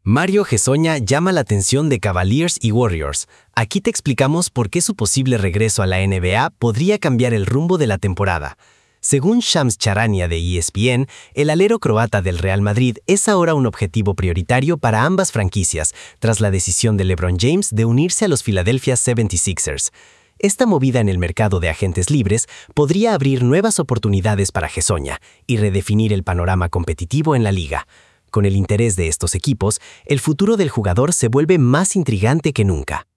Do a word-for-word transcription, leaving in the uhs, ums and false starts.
Mario Hezonja llama la atención de Cavaliers y Warriors. Aquí te explicamos por qué su posible regreso a la N B A podría cambiar el rumbo de la temporada. Según Shams Charania de E S P N, el alero croata del Real Madrid es ahora un objetivo prioritario para ambas franquicias, tras la decisión de LeBron James de unirse a los Philadelphia setenta y seis ers. Esta movida en el mercado de agentes libres podría abrir nuevas oportunidades para Hezonja y redefinir el panorama competitivo en la liga. Con el interés de estos equipos, el futuro del jugador se vuelve más intrigante que nunca.